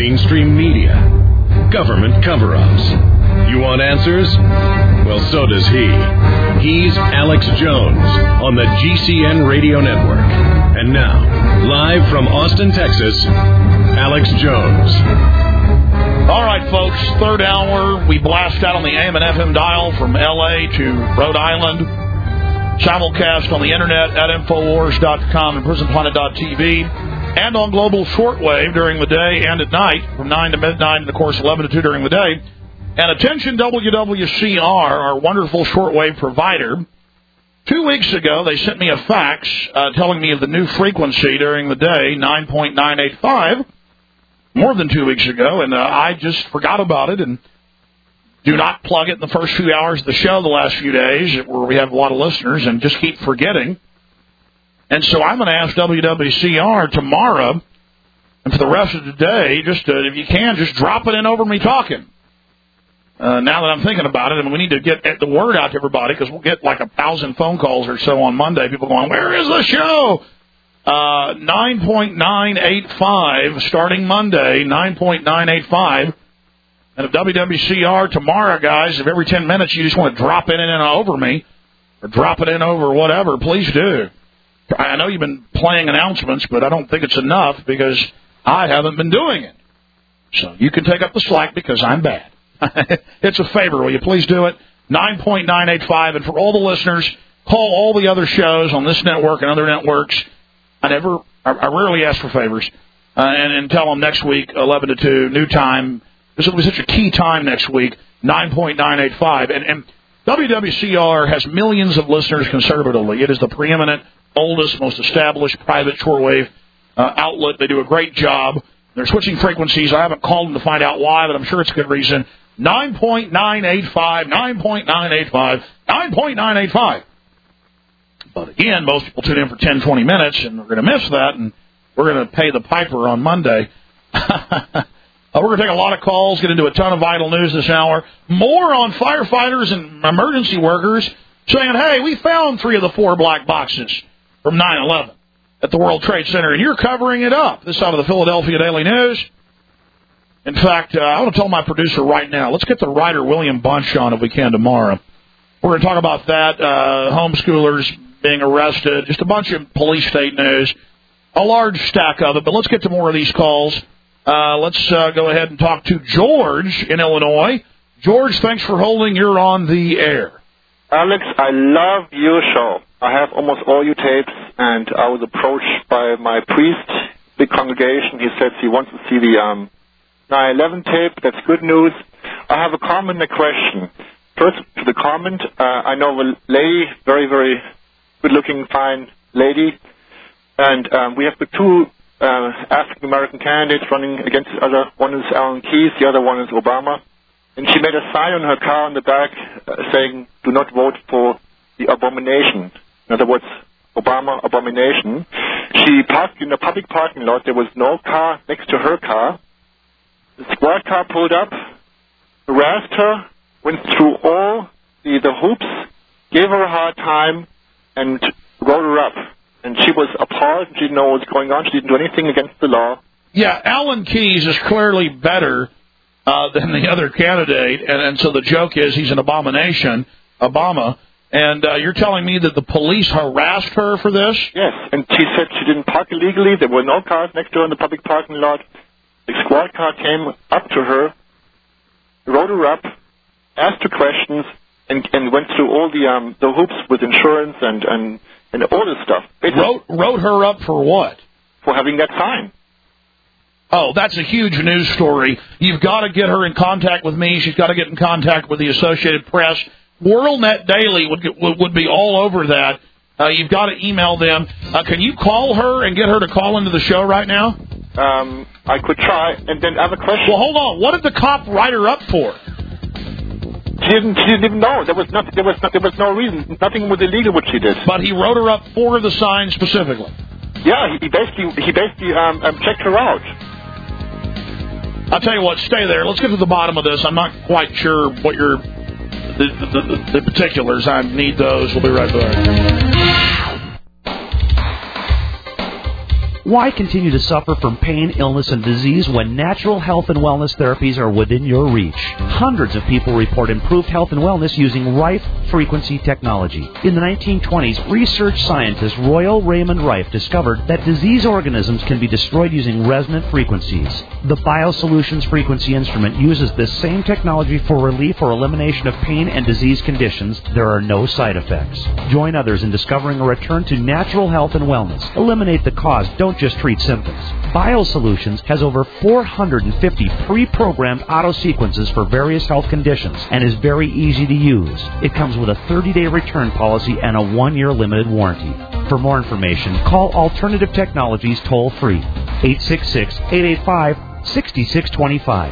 mainstream media, government cover-ups. You want answers? Well, so does he. He's Alex Jones on the GCN Radio Network. And now, live from Austin, Texas, Alex Jones. All right, folks, third hour. We blast out on the AM and FM dial from L.A. to Rhode Island. Simulcast on the internet at Infowars.com and PrisonPlanet.tv. And on global shortwave during the day and at night from 9 to midnight and, of course, 11 to 2 during the day. And attention WWCR, our wonderful shortwave provider. 2 weeks ago, they sent me a fax telling me of the new frequency during the day, 9.985, more than 2 weeks ago, and I just forgot about it and do not plug it in the first few hours of the show the last few days where we have a lot of listeners and just keep forgetting. And so I'm going to ask WWCR tomorrow and for the rest of the day, just if you can, just drop it in over me talking. Now that I'm thinking about it, and we need to get the word out to everybody because we'll get like 1,000 phone calls or so on Monday. People going, where is the show? 9.985 starting Monday, 9.985. And if WWCR tomorrow, guys, if every 10 minutes you just want to drop it in and over me or drop it in over whatever, please do. I know you've been playing announcements, but I don't think it's enough because I haven't been doing it. So you can take up the slack because I'm bad. It's a favor. Will you please do it? 9.985. And for all the listeners, call all the other shows on this network and other networks. I rarely ask for favors. And tell them next week, 11 to 2, new time. This will be such a key time next week, 9.985. And WWCR has millions of listeners conservatively. It is the preeminent, oldest, most established private shortwave outlet. They do a great job. They're switching frequencies. I haven't called them to find out why, but I'm sure it's a good reason. 9.985, 9.985, 9.985. But again, most people tune in for 10, 20 minutes, and we're going to miss that, and we're going to pay the piper on Monday. We're going to take a lot of calls, get into a ton of vital news this hour. More on firefighters and emergency workers saying, hey, we found 3 of the 4 black boxes from 9/11 at the World Trade Center, and you're covering it up. This out of the Philadelphia Daily News. In fact, I want to tell my producer right now, let's get the writer William Bunch on if we can tomorrow. We're going to talk about that, homeschoolers being arrested, just a bunch of police state news, a large stack of it, but let's get to more of these calls. Let's go ahead and talk to George in Illinois. George, thanks for holding. You're on the air. Alex, I love your show. I have almost all your tapes, and I was approached by my priest, big congregation. He says he wants to see the 9/11 tape. That's good news. I have a comment and a question. First, to the comment, I know a lady, very, very good-looking, fine lady, and we have the 2 African-American candidates running against each other. One is Alan Keyes, the other one is Obama. And she made a sign on her car on the back saying, do not vote for the abomination. In other words, Obama abomination. She parked in the public parking lot. There was no car next to her car. The squad car pulled up, harassed her, went through all the hoops, gave her a hard time, and wrote her up. And she was appalled. She didn't know what was going on. She didn't do anything against the law. Yeah, Alan Keyes is clearly better than the other candidate, and so the joke is he's an abomination, Obama. And you're telling me that the police harassed her for this? Yes, and she said she didn't park illegally. There were no cars next to her in the public parking lot. The squad car came up to her, wrote her up, asked her questions, and went through all the hoops with insurance and all this stuff. Wrote her up for what? For having that sign. Oh, that's a huge news story. You've got to get her in contact with me. She's got to get in contact with the Associated Press. WorldNet Daily would be all over that. You've got to email them. Can you call her and get her to call into the show right now? I could try. And then I have a question. Well, hold on. What did the cop write her up for? She didn't even know. There was no reason. Nothing was illegal what she did. But he wrote her up for the sign specifically. Yeah, he basically checked her out. I'll tell you what, stay there. Let's get to the bottom of this. I'm not quite sure what the particulars. I need those. We'll be right back. Why continue to suffer from pain, illness, and disease when natural health and wellness therapies are within your reach? Hundreds of people report improved health and wellness using Rife frequency technology. In the 1920s, research scientist Royal Raymond Rife discovered that disease organisms can be destroyed using resonant frequencies. The BioSolutions frequency instrument uses this same technology for relief or elimination of pain and disease conditions. There are no side effects. Join others in discovering a return to natural health and wellness. Eliminate the cause, don't just treat symptoms. BioSolutions has over 450 pre-programmed auto sequences for various health conditions and is very easy to use. It comes with a 30-day return policy and a 1-year limited warranty. For more information, call Alternative Technologies toll-free, 866-885-6625,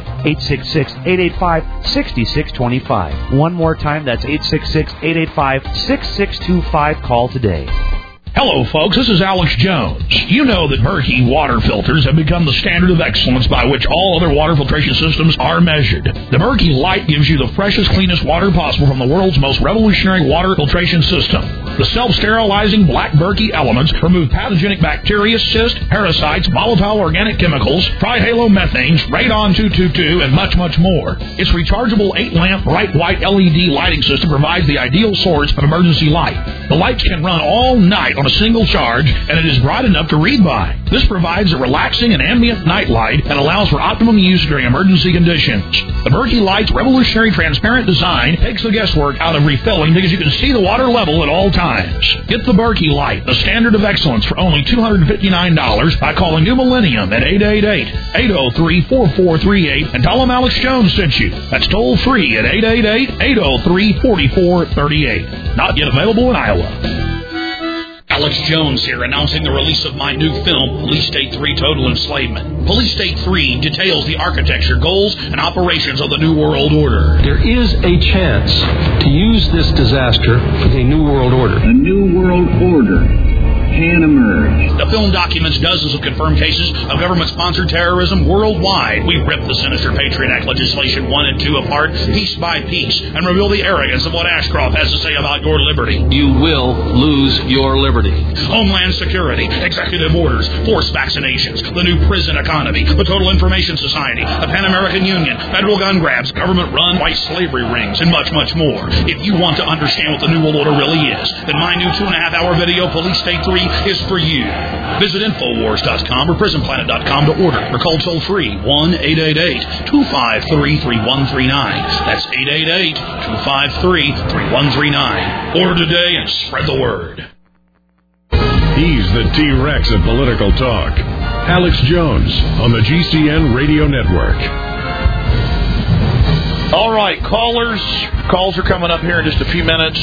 866-885-6625. One more time, that's 866-885-6625. Call today. Hello, folks. This is Alex Jones. You know that Berkey water filters have become the standard of excellence by which all other water filtration systems are measured. The Berkey Light gives you the freshest, cleanest water possible from the world's most revolutionary water filtration system. The self-sterilizing black Berkey elements remove pathogenic bacteria, cysts, parasites, volatile organic chemicals, trihalomethanes, radon-222, and much, much more. Its rechargeable 8-lamp bright white LED lighting system provides the ideal source of emergency light. The lights can run all night on a single charge, and it is bright enough to read by. This provides a relaxing and ambient night light and allows for optimum use during emergency conditions. The Berkey Light's revolutionary transparent design takes the guesswork out of refilling because you can see the water level at all times. Get the Berkey Light, the standard of excellence, for only $259 by calling New Millennium at 888-803-4438 and tell them Alex Jones sent you. That's toll free at 888-803-4438. Not yet available in Iowa. Alex Jones here, announcing the release of my new film, Police State 3 Total Enslavement. Police State 3 details the architecture, goals, and operations of the New World Order. There is a chance to use this disaster for the New World Order. A New World Order can emerge. The film documents dozens of confirmed cases of government-sponsored terrorism worldwide. We rip the sinister Patriot Act legislation 1 and 2 apart, piece by piece, and reveal the arrogance of what Ashcroft has to say about your liberty. You will lose your liberty. Homeland Security, executive orders, forced vaccinations, the new prison economy, the Total Information Society, the Pan American Union, federal gun grabs, government-run white slavery rings, and much, much more. If you want to understand what the New World Order really is, then my new 2.5-hour video, Police State 3, is for you. Visit Infowars.com or PrisonPlanet.com to order or call toll-free 1-888-253-3139. That's 888-253-3139. Order today and spread the word. He's the T-Rex of political talk. Alex Jones on the GCN Radio Network. All right, callers. Calls are coming up here in just a few minutes.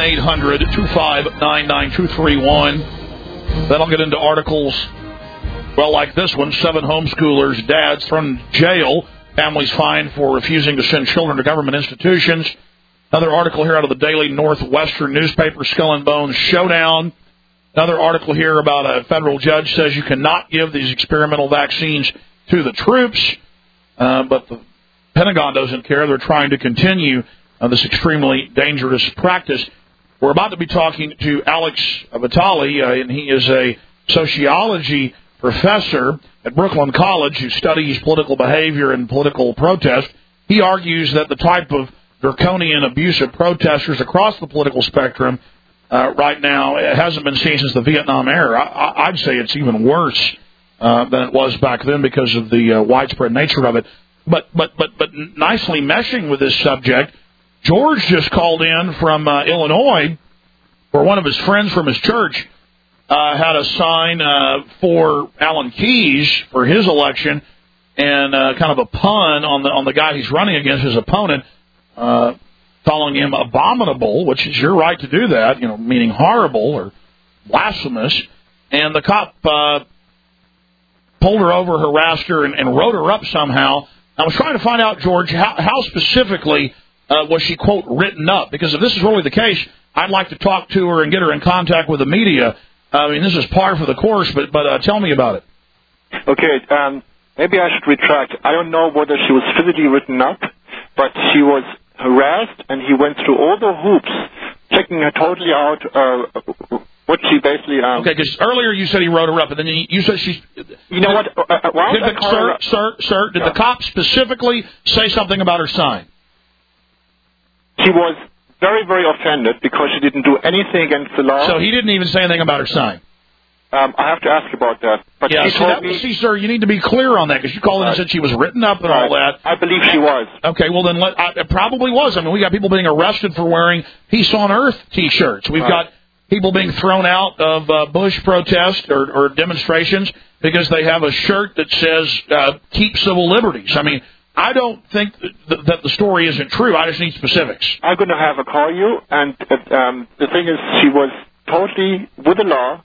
1-800-259-9231. Then I'll get into articles, well, like this one, 7 homeschoolers, dads thrown in jail, families fined for refusing to send children to government institutions. Another article here out of the Daily Northwestern newspaper, Skull and Bones Showdown. Another article here about a federal judge says you cannot give these experimental vaccines to the troops, but the Pentagon doesn't care. They're trying to continue this extremely dangerous practice. We're about to be talking to Alex Vitale, and he is a sociology professor at Brooklyn College who studies political behavior and political protest. He argues that the type of draconian, abusive protesters across the political spectrum right now, it hasn't been seen since the Vietnam era. I'd say it's even worse than it was back then because of the widespread nature of it. But nicely meshing with this subject, George just called in from Illinois, where one of his friends from his church had a sign for Alan Keyes for his election, and kind of a pun on the guy he's running against, his opponent, calling him abominable, which is your right to do that, meaning horrible or blasphemous. And the cop pulled her over, harassed her, and wrote her up somehow. I was trying to find out, George, how specifically was she, quote, written up? Because if this is really the case, I'd like to talk to her and get her in contact with the media. I mean, this is par for the course, but tell me about it. Okay, maybe I should retract. I don't know whether she was physically written up, but she was harassed, and he went through all the hoops, checking her totally out, what she basically... okay, because earlier you said he wrote her up, and then you said she... You know what? Sir, did the cop specifically say something about her sign? She was very, very offended because she didn't do anything against the law. So he didn't even say anything about her sign? I have to ask about that. But yeah, she told me... See, sir, you need to be clear on that, because you called in and said she was written up and all that. I believe she was. Okay, well then, it probably was. I mean, we got people being arrested for wearing Peace on Earth T-shirts. We've got people being thrown out of Bush protests or demonstrations because they have a shirt that says keep civil liberties. I mean, I don't think that the story isn't true. I just need specifics. I'm going to have her call you, and the thing is, she was totally with the law.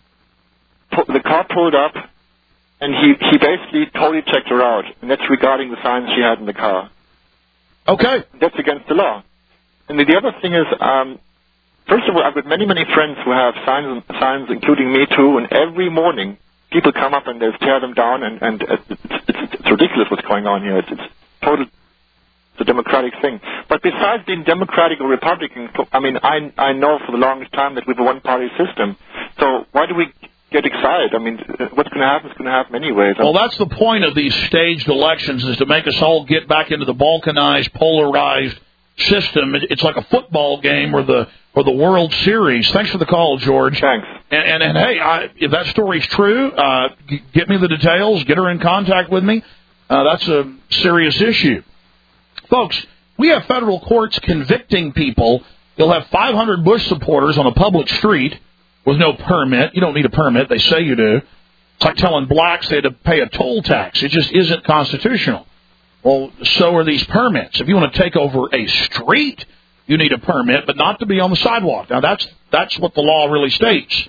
The car pulled up, and he basically totally checked her out, and that's regarding the signs she had in the car. Okay. That's against the law. And the other thing is, first of all, I've got many, many friends who have signs, including me too, and every morning people come up and they tear them down, and it's ridiculous what's going on here. It's total the democratic thing. But besides being Democratic or Republican, I mean, I know for the longest time that we have a one-party system. So why do we get excited? I mean, what's going to happen is going to happen anyways. Well, that's the point of these staged elections, is to make us all get back into the balkanized, polarized system. It's like a football game or the World Series. Thanks for the call, George. Thanks. And hey, if that story's true, get me the details. Get her in contact with me. That's a serious issue. Folks, we have federal courts convicting people. You'll have 500 Bush supporters on a public street with no permit. You don't need a permit. They say you do. It's like telling blacks they had to pay a toll tax. It just isn't constitutional. Well, so are these permits. If you want to take over a street, you need a permit, but not to be on the sidewalk. Now, that's what the law really states.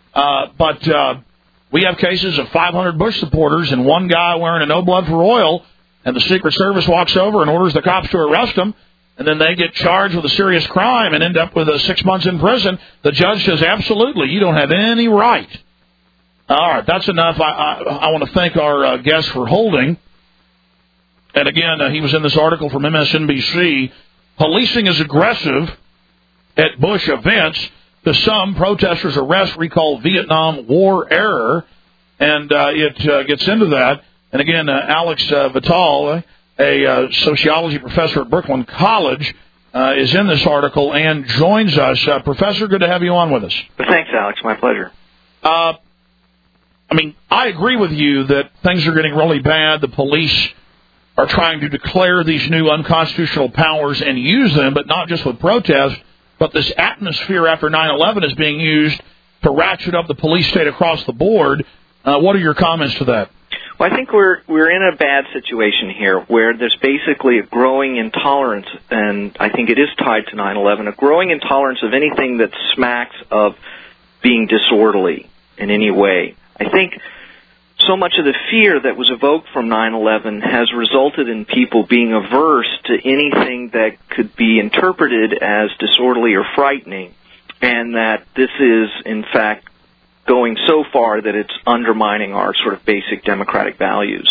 But we have cases of 500 Bush supporters and one guy wearing a no blood for oil, and the Secret Service walks over and orders the cops to arrest him, and then they get charged with a serious crime and end up with 6 months in prison. The judge says, absolutely, you don't have any right. All right, that's enough. I want to thank our guest for holding. And again, he was in this article from MSNBC. Policing is aggressive at Bush events. To some, protesters arrest recall Vietnam War error. And it gets into that. And again, Alex Vital, a sociology professor at Brooklyn College, is in this article and joins us. Professor, good to have you on with us. Thanks, Alex. My pleasure. I mean, I agree with you that things are getting really bad. The police are trying to declare these new unconstitutional powers and use them, but not just with protests, but this atmosphere after 9/11 is being used to ratchet up the police state across the board. What are your comments to that? Well, I think we're in a bad situation here where there's basically a growing intolerance, and I think it is tied to 9/11, a growing intolerance of anything that smacks of being disorderly in any way. I think so much of the fear that was evoked from 9/11 has resulted in people being averse to anything that could be interpreted as disorderly or frightening, and that this is, in fact, going so far that it's undermining our sort of basic democratic values.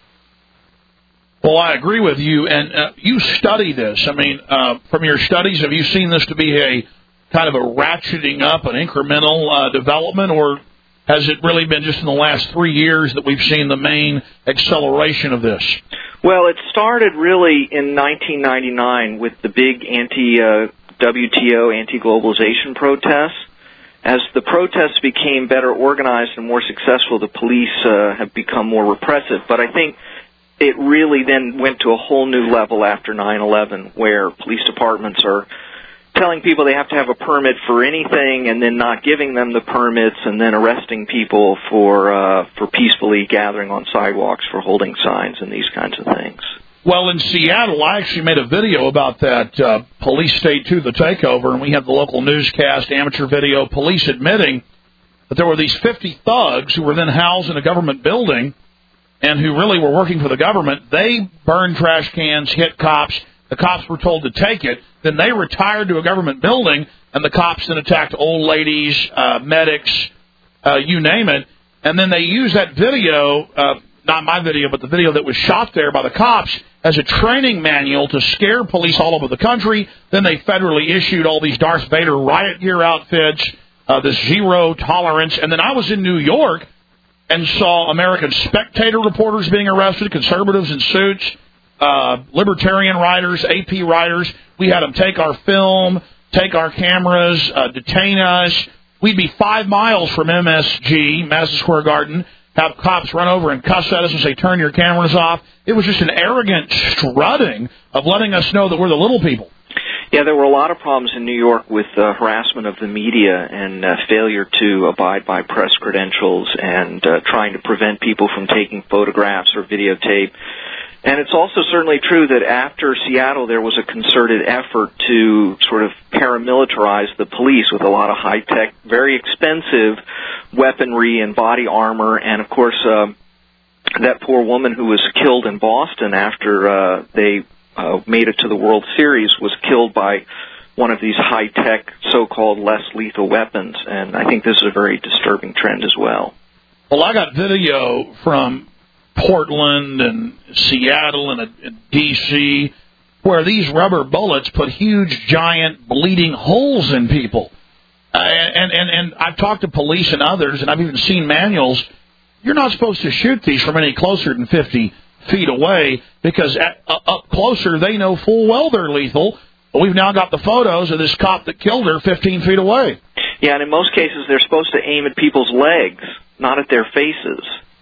Well, I agree with you, and you study this. I mean, from your studies, have you seen this to be a kind of a ratcheting up, an incremental development, or has it really been just in the last 3 years that we've seen the main acceleration of this? Well, it started really in 1999 with the big anti-WTO, anti-globalization protests. As the protests became better organized and more successful, the police have become more repressive. But I think it really then went to a whole new level after 9/11, where police departments are telling people they have to have a permit for anything and then not giving them the permits and then arresting people for peacefully gathering on sidewalks for holding signs and these kinds of things. Well, in Seattle, I actually made a video about that police state to the takeover, and we had the local newscast, amateur video, police admitting that there were these 50 thugs who were then housed in a government building and who really were working for the government. They burned trash cans, hit cops. The cops were told to take it. Then they retired to a government building, and the cops then attacked old ladies, medics, you name it. And then they used that video, not my video, but the video that was shot there by the cops, as a training manual to scare police all over the country. Then they federally issued all these Darth Vader riot gear outfits, this zero tolerance. And then I was in New York and saw American Spectator reporters being arrested, conservatives in suits, libertarian writers, AP writers. We had them take our film, take our cameras, detain us. We'd be 5 miles from MSG, Madison Square Garden, have cops run over and cuss at us and say, turn your cameras off. It was just an arrogant strutting of letting us know that we're the little people. Yeah, there were a lot of problems in New York with harassment of the media and failure to abide by press credentials and trying to prevent people from taking photographs or videotape. And it's also certainly true that after Seattle, there was a concerted effort to sort of paramilitarize the police with a lot of high-tech, very expensive weaponry and body armor. And, of course, that poor woman who was killed in Boston after they made it to the World Series was killed by one of these high-tech, so-called less lethal weapons. And I think this is a very disturbing trend as well. Well, I got video from Portland and Seattle and D.C., where these rubber bullets put huge, giant, bleeding holes in people. And I've talked to police and others, and I've even seen manuals. You're not supposed to shoot these from any closer than 50 feet away, because up closer, they know full well they're lethal. But we've now got the photos of this cop that killed her 15 feet away. Yeah, and in most cases, they're supposed to aim at people's legs, not at their faces.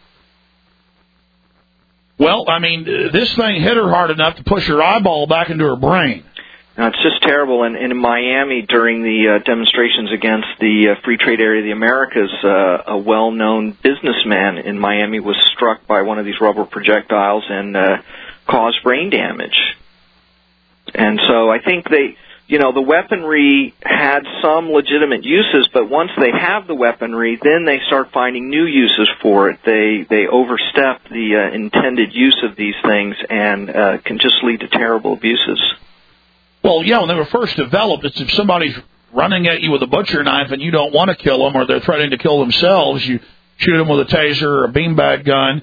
Well, I mean, this thing hit her hard enough to push her eyeball back into her brain. Now, it's just terrible. And in Miami, during the demonstrations against the Free Trade Area of the Americas, a well-known businessman in Miami was struck by one of these rubber projectiles and caused brain damage. And so I think the weaponry had some legitimate uses, but once they have the weaponry, then they start finding new uses for it. They overstep the intended use of these things and can just lead to terrible abuses. Well, yeah, when they were first developed, it's if somebody's running at you with a butcher knife and you don't want to kill them, or they're threatening to kill themselves, you shoot them with a taser or a beanbag gun.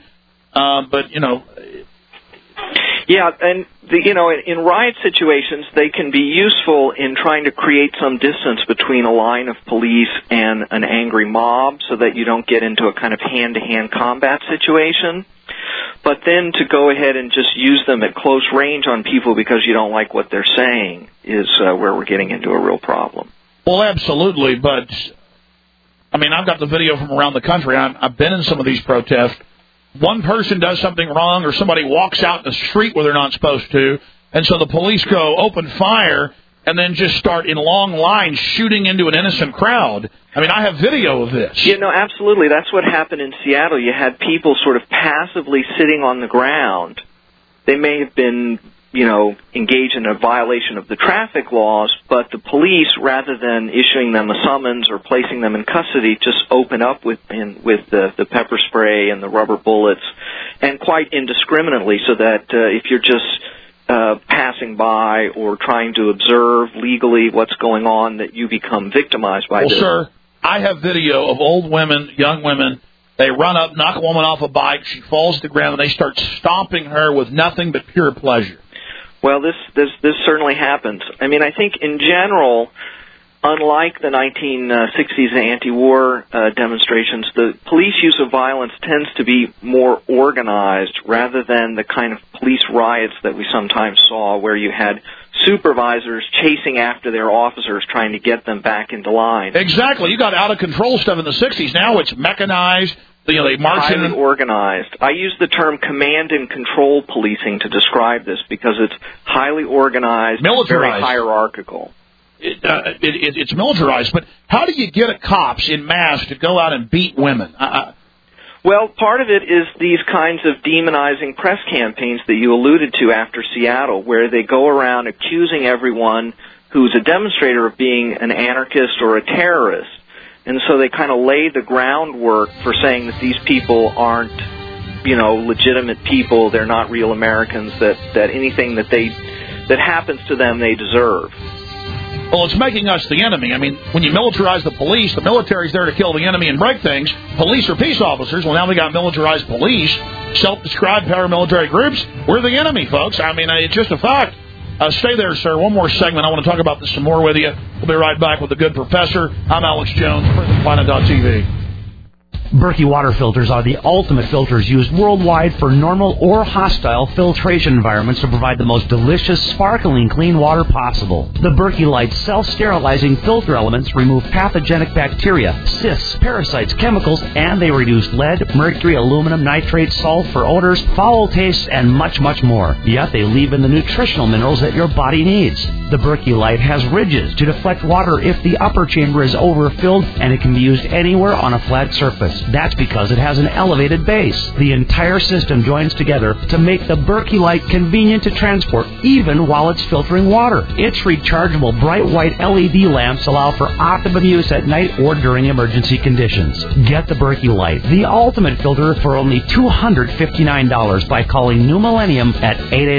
Yeah, and in riot situations, they can be useful in trying to create some distance between a line of police and an angry mob, so that you don't get into a kind of hand-to-hand combat situation. But then to go ahead and just use them at close range on people because you don't like what they're saying is where we're getting into a real problem. Well, absolutely, but I mean, I've got the video from around the country. I've been in some of these protests. One person does something wrong, or somebody walks out in the street where they're not supposed to, and so the police go open fire and then just start in long lines shooting into an innocent crowd. I mean, I have video of this. Yeah, no, absolutely. That's what happened in Seattle. You had people sort of passively sitting on the ground. They may have been, engaged in a violation of the traffic laws, but the police, rather than issuing them a summons or placing them in custody, just open up with the pepper spray and the rubber bullets, and quite indiscriminately, so that if you're just passing by or trying to observe legally what's going on, that you become victimized by this. Well, sir, I have video of old women, young women. They run up, knock a woman off a bike. She falls to the ground, and they start stomping her with nothing but pure pleasure. Well, this certainly happens. I mean, I think in general, unlike the 1960s anti-war demonstrations, the police use of violence tends to be more organized rather than the kind of police riots that we sometimes saw, where you had supervisors chasing after their officers trying to get them back into line. Exactly. You got out-of-control stuff in the 60s. Now it's mechanized. They march in. Highly organized. I use the term command and control policing to describe this because it's highly organized, militarized, very hierarchical. It's militarized, but how do you get at cops in mass to go out and beat women? Well, part of it is these kinds of demonizing press campaigns that you alluded to after Seattle, where they go around accusing everyone who's a demonstrator of being an anarchist or a terrorist. And so they kind of lay the groundwork for saying that these people aren't, legitimate people. They're not real Americans. That anything that happens to them, they deserve. Well, it's making us the enemy. I mean, when you militarize the police, the military's there to kill the enemy and break things. Police are peace officers. Well, now we got militarized police, self-described paramilitary groups. We're the enemy, folks. I mean, it's just a fact. Stay there, sir. One more segment. I want to talk about this some more with you. We'll be right back with the good professor. I'm Alex Jones, PrisonPlanet.tv. Berkey water filters are the ultimate filters used worldwide for normal or hostile filtration environments to provide the most delicious, sparkling, clean water possible. The Berkey Light self-sterilizing filter elements remove pathogenic bacteria, cysts, parasites, chemicals, and they reduce lead, mercury, aluminum, nitrate, sulfur, odors, foul tastes, and much, much more. Yet they leave in the nutritional minerals that your body needs. The Berkey Light has ridges to deflect water if the upper chamber is overfilled, and it can be used anywhere on a flat surface. That's because it has an elevated base. The entire system joins together to make the Berkey Light convenient to transport, even while it's filtering water. Its rechargeable bright white LED lamps allow for optimum use at night or during emergency conditions. Get the Berkey Light, the ultimate filter, for only $259 by calling New Millennium at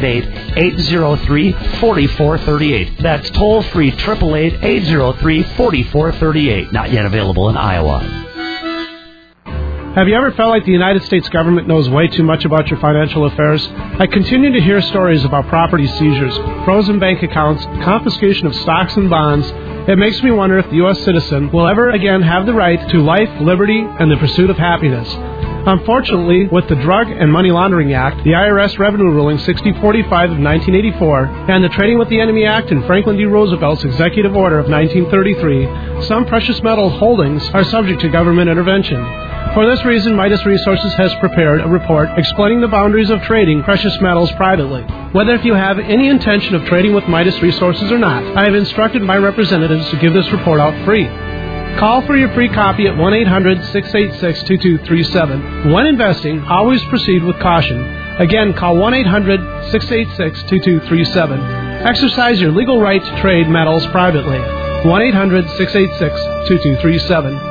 888-803-4438. That's toll-free 888-803-4438. Not yet available in Iowa. Have you ever felt like the United States government knows way too much about your financial affairs? I continue to hear stories about property seizures, frozen bank accounts, confiscation of stocks and bonds. It makes me wonder if the U.S. citizen will ever again have the right to life, liberty, and the pursuit of happiness. Unfortunately, with the Drug and Money Laundering Act, the IRS Revenue Ruling 6045 of 1984, and the Trading with the Enemy Act and Franklin D. Roosevelt's Executive Order of 1933, some precious metal holdings are subject to government intervention. For this reason, Midas Resources has prepared a report explaining the boundaries of trading precious metals privately. Whether if you have any intention of trading with Midas Resources or not, I have instructed my representatives to give this report out free. Call for your free copy at 1-800-686-2237. When investing, always proceed with caution. Again, call 1-800-686-2237. Exercise your legal right to trade metals privately. 1-800-686-2237.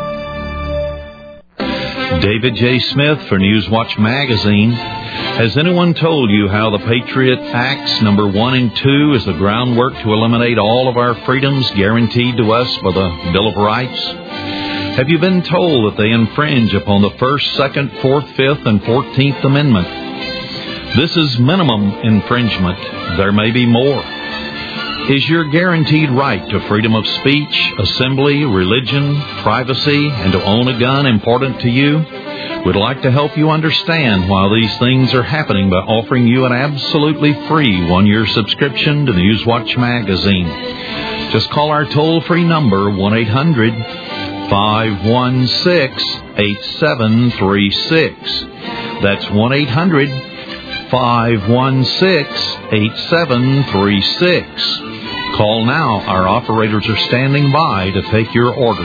David J. Smith for Newswatch Magazine. Has anyone told you how the Patriot Acts number 1 and 2 is the groundwork to eliminate all of our freedoms guaranteed to us by the Bill of Rights? Have you been told that they infringe upon the 1st, 2nd, 4th, 5th, and 14th Amendment? This is minimum infringement. There may be more. Is your guaranteed right to freedom of speech, assembly, religion, privacy, and to own a gun important to you? We'd like to help you understand why these things are happening by offering you an absolutely free 1-year subscription to Newswatch Magazine. Just call our toll-free number, 1-800-516-8736. That's 1-800-516-8736. Call now. Our operators are standing by to take your order.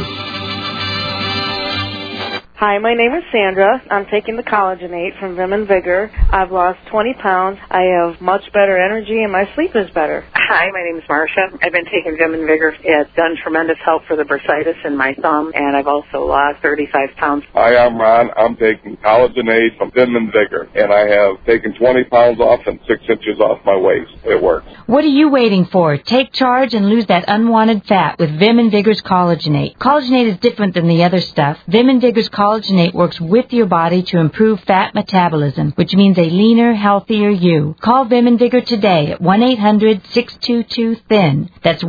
Hi, my name is Sandra. I'm taking the collagenate from Vim and Vigor. I've lost 20 pounds. I have much better energy, and my sleep is better. Hi, my name is Marcia. I've been taking Vim and Vigor. It's done tremendous help for the bursitis in my thumb, and I've also lost 35 pounds. Hi, I'm Ron. I'm taking collagenate from Vim and Vigor, and I have taken 20 pounds off and 6 inches off my waist. It works. What are you waiting for? Take charge and lose that unwanted fat with Vim and Vigor's collagenate. Collagenate is different than the other stuff. Vim and Vigor's collagenate works with your body to improve fat metabolism, which means a leaner, healthier you. Call Vim and Vigor today at 1-800-622-THIN. That's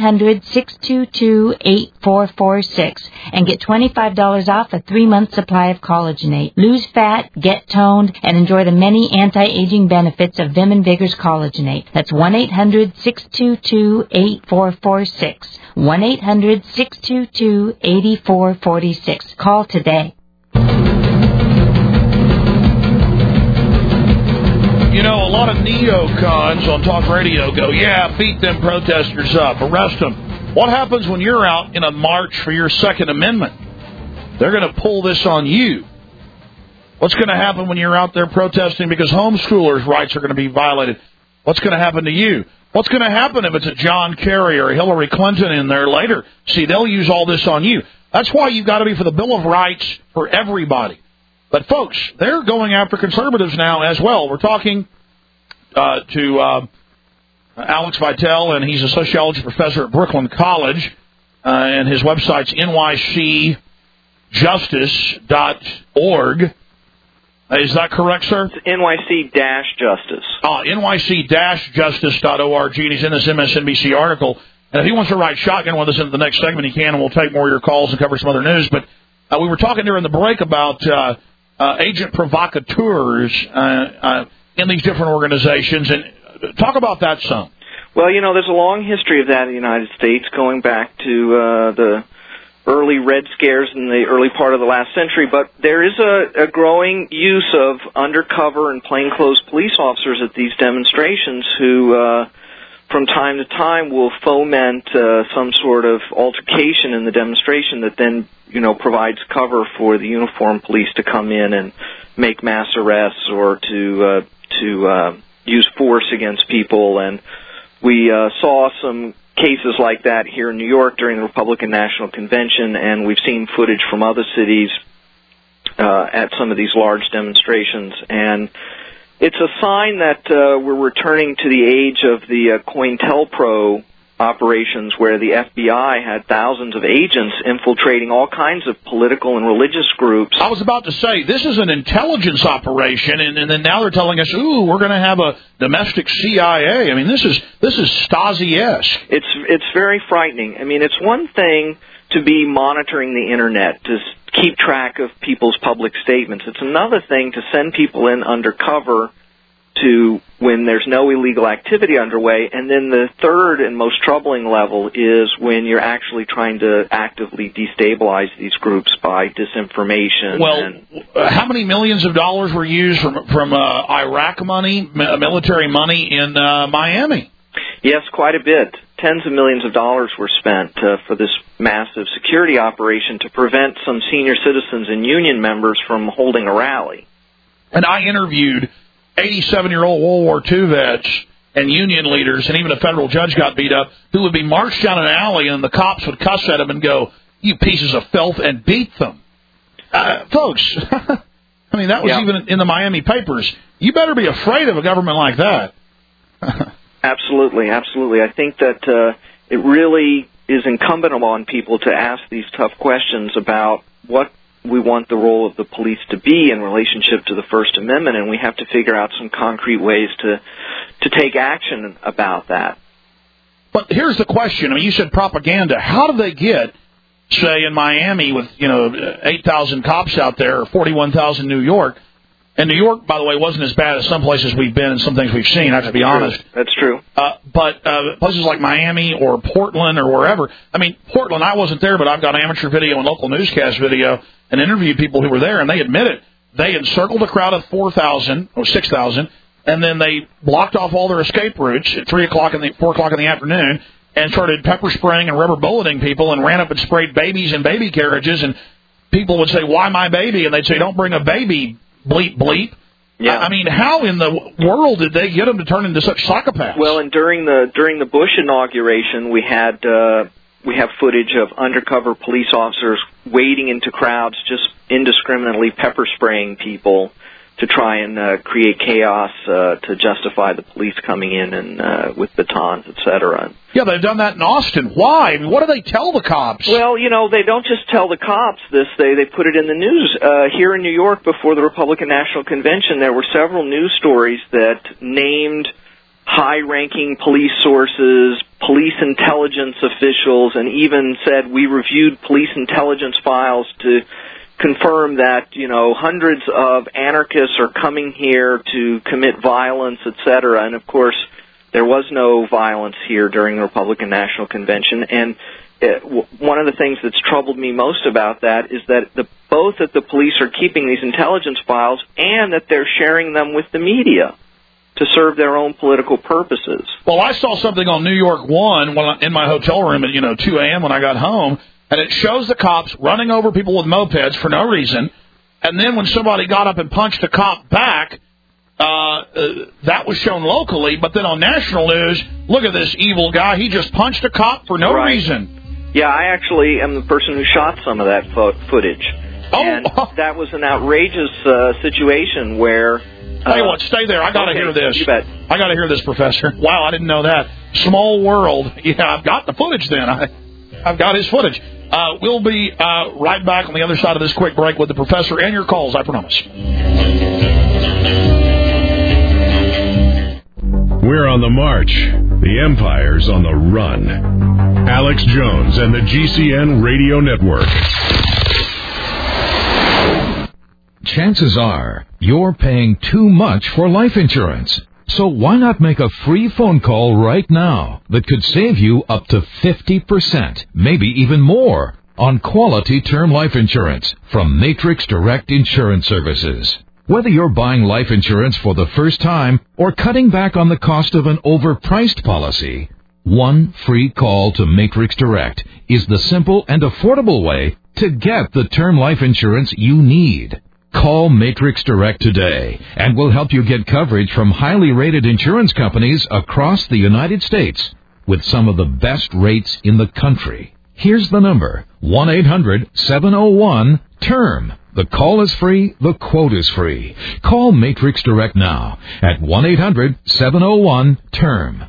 1-800-622-8446 and get $25 off a 3-month supply of collagenate. Lose fat, get toned, and enjoy the many anti-aging benefits of Vim and Vigor's collagenate. That's 1-800-622-8446. 1-800-622-8446. Call today. You know, a lot of neocons on talk radio go, yeah, beat them protesters up, arrest them. What happens when you're out in a march for your Second Amendment? They're going to pull this on you. What's going to happen when you're out there protesting because homeschoolers' rights are going to be violated? What's going to happen to you? What's going to happen if it's a John Kerry or a Hillary Clinton in there later? See, they'll use all this on you. That's why you've got to be for the Bill of Rights for everybody. But, folks, they're going after conservatives now as well. We're talking to Alex Vitale, and he's a sociology professor at Brooklyn College, and his website's nycjustice.org. Is that correct, sir? It's NYC-Justice. NYC-Justice.org, and he's in this MSNBC article. And if he wants to ride shotgun with us into the next segment, he can, and we'll take more of your calls and cover some other news. But we were talking during the break about agent provocateurs in these different organizations, and talk about that some. Well, there's a long history of that in the United States, going back to the early Red Scares in the early part of the last century, but there is a growing use of undercover and plainclothes police officers at these demonstrations who, from time to time, will foment some sort of altercation in the demonstration that then, provides cover for the uniformed police to come in and make mass arrests or to use force against people. And we saw some cases like that here in New York during the Republican National Convention, and we've seen footage from other cities at some of these large demonstrations. And it's a sign that we're returning to the age of the COINTELPRO operations, where the FBI had thousands of agents infiltrating all kinds of political and religious groups. I was about to say, this is an intelligence operation, and then now they're telling us, ooh, we're going to have a domestic CIA. I mean, this is Stasi-esque. It's very frightening. I mean, it's one thing to be monitoring the Internet, to keep track of people's public statements. It's another thing to send people in undercover to when there's no illegal activity underway. And then the third and most troubling level is when you're actually trying to actively destabilize these groups by disinformation. Well, how many millions of dollars were used from Iraq money, military money in Miami? Yes, quite a bit. Tens of millions of dollars were spent for this massive security operation to prevent some senior citizens and union members from holding a rally. And I interviewed 87-year-old World War II vets and union leaders, and even a federal judge got beat up, who would be marched down an alley, and the cops would cuss at them and go, "You pieces of filth," and beat them. Folks, I mean, that was even in the Miami papers. You better be afraid of a government like that. Absolutely, absolutely. I think that it really is incumbent upon people to ask these tough questions about what we want the role of the police to be in relationship to the First Amendment, and we have to figure out some concrete ways to take action about that. But here's the question. I mean, you said propaganda. How do they get, say, in Miami with, 8,000 cops out there, or 41,000 in New York? And New York, by the way, wasn't as bad as some places we've been and some things we've seen, I have to be honest. That's true. But places like Miami or Portland or wherever, I mean, Portland, I wasn't there, but I've got amateur video and local newscast video and interviewed people who were there, and they admit it. They encircled a crowd of 4,000 or 6,000, and then they blocked off all their escape routes at 4 o'clock in the afternoon and started pepper spraying and rubber bulleting people and ran up and sprayed babies in baby carriages, and people would say, "Why my baby?" And they'd say, "Don't bring a baby, bleep, bleep." Yeah. I mean, how in the world did they get them to turn into such psychopaths? Well, and during the Bush inauguration, we have footage of undercover police officers wading into crowds, just indiscriminately pepper spraying people to try and create chaos to justify the police coming in and with batons, etc. Yeah, they've done that in Austin. Why? I mean, what do they tell the cops? Well, they don't just tell the cops this. They put it in the news. Here in New York, before the Republican National Convention, there were several news stories that named high-ranking police sources, police intelligence officials, and even said, "We reviewed police intelligence files to confirm that, hundreds of anarchists are coming here to commit violence, etc." And, of course, there was no violence here during the Republican National Convention. And one of the things that's troubled me most about that is that both that the police are keeping these intelligence files and that they're sharing them with the media to serve their own political purposes. Well, I saw something on New York One in my hotel room at 2 a.m. when I got home, and it shows the cops running over people with mopeds for no reason, and then when somebody got up and punched a cop back, that was shown locally, but then on national news, look at this evil guy, he just punched a cop for no reason. Yeah, I actually am the person who shot some of that footage. And that was an outrageous situation where... Tell you what, stay there. I got to hear this. You bet. I got to hear this, Professor. Wow, I didn't know that. Small world. Yeah, I've got the footage then. I've got his footage. We'll be right back on the other side of this quick break with the professor and your calls, I promise. We're on the march. The Empire's on the run. Alex Jones and the GCN Radio Network. Chances are you're paying too much for life insurance. So why not make a free phone call right now that could save you up to 50%, maybe even more, on quality term life insurance from Matrix Direct Insurance Services. Whether you're buying life insurance for the first time or cutting back on the cost of an overpriced policy, one free call to Matrix Direct is the simple and affordable way to get the term life insurance you need. Call Matrix Direct today, and we'll help you get coverage from highly rated insurance companies across the United States with some of the best rates in the country. Here's the number, 1-800-701-TERM. The call is free, the quote is free. Call Matrix Direct now at 1-800-701-TERM.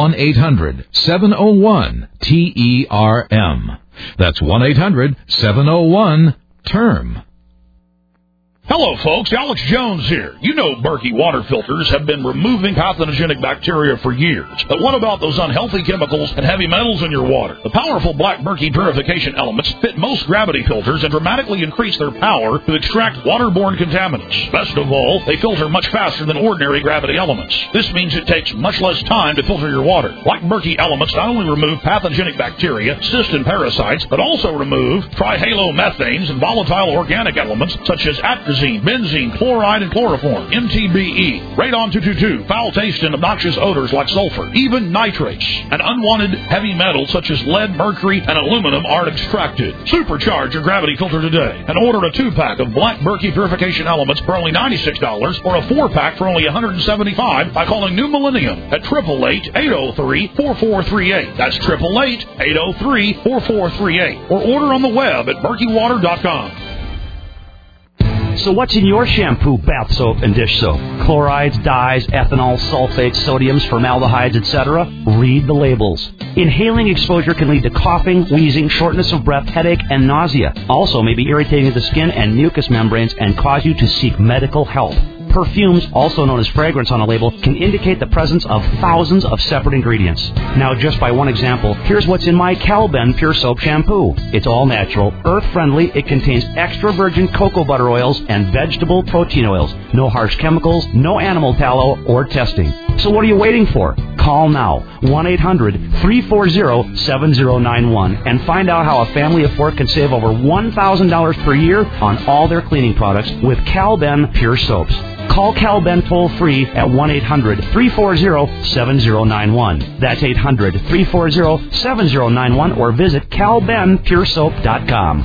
1-800-701-TERM. That's 1-800-701-TERM. Hello, folks. Alex Jones here. You know Berkey water filters have been removing pathogenic bacteria for years. But what about those unhealthy chemicals and heavy metals in your water? The powerful Black Berkey purification elements fit most gravity filters and dramatically increase their power to extract waterborne contaminants. Best of all, they filter much faster than ordinary gravity elements. This means it takes much less time to filter your water. Black Berkey elements not only remove pathogenic bacteria, cysts, and parasites, but also remove trihalomethanes and volatile organic elements such as atrazine, benzene, chloride, and chloroform, MTBE, radon-222, foul taste and obnoxious odors like sulfur, even nitrates, and unwanted heavy metals such as lead, mercury, and aluminum are extracted. Supercharge your gravity filter today and order a 2-pack of Black Berkey purification elements for only $96 or a 4-pack for only $175 by calling New Millennium at 888-803-4438. That's 888-803-4438. Or order on the web at berkeywater.com. So what's in your shampoo, bath soap, and dish soap? Chlorides, dyes, ethanol, sulfates, sodiums, formaldehydes, etc.? Read the labels. Inhaling exposure can lead to coughing, wheezing, shortness of breath, headache, and nausea. Also may be irritating to the skin and mucous membranes and cause you to seek medical help. Perfumes, also known as fragrance on a label, can indicate the presence of thousands of separate ingredients. Now, just by one example, here's what's in my Calben Pure Soap Shampoo. It's all natural, earth-friendly, it contains extra virgin cocoa butter oils and vegetable protein oils. No harsh chemicals, no animal tallow, or testing. So what are you waiting for? Call now, 1-800-340-7091, and find out how a family of 4 can save over $1,000 per year on all their cleaning products with Calben Pure Soaps. Call Calben toll-free at 1-800-340-7091. That's 800-340-7091, or visit calbenpuresoap.com.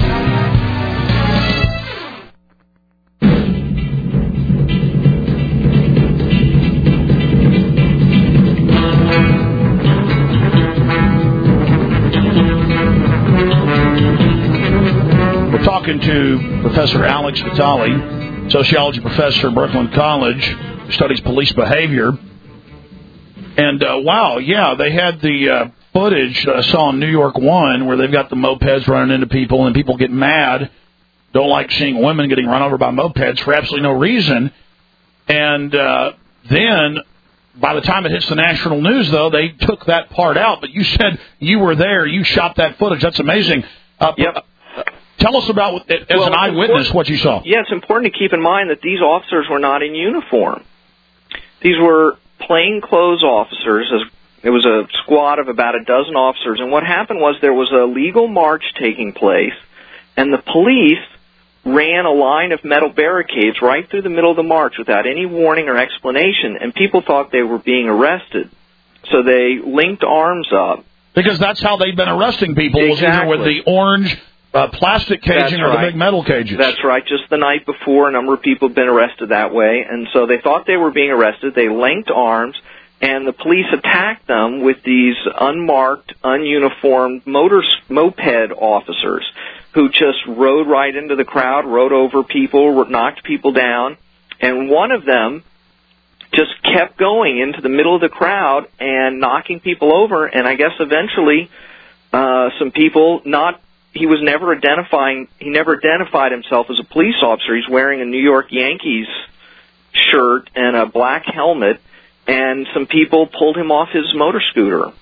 We're talking to Professor Alex Vitale, sociology professor at Brooklyn College, who studies police behavior. And, they had the footage I saw on New York 1 where they've got the mopeds running into people, and people get mad, don't like seeing women getting run over by mopeds for absolutely no reason. And then by the time it hits the national news, though, they took that part out. But you said you were there, you shot that footage. That's amazing. Yep. Tell us about, as an eyewitness, what you saw. Yeah, it's important to keep in mind that these officers were not in uniform. These were plainclothes officers. It was a squad of about a dozen officers. And what happened was there was a legal march taking place, and the police ran a line of metal barricades right through the middle of the march without any warning or explanation, and people thought they were being arrested. So they linked arms up. Because that's how they'd been arresting people, Exactly. was either with the orange plastic caging or the big metal cages. That's right. Just the night before, a number of people had been arrested that way, and so they thought they were being arrested. They linked arms, and the police attacked them with these unmarked, ununiformed moped officers who just rode right into the crowd, rode over people, knocked people down, and one of them just kept going into the middle of the crowd and knocking people over, and I guess eventually some people, not he never identified himself as a police officer. He's wearing a New York Yankees shirt and a black helmet, and some people pulled him off his motor scooter.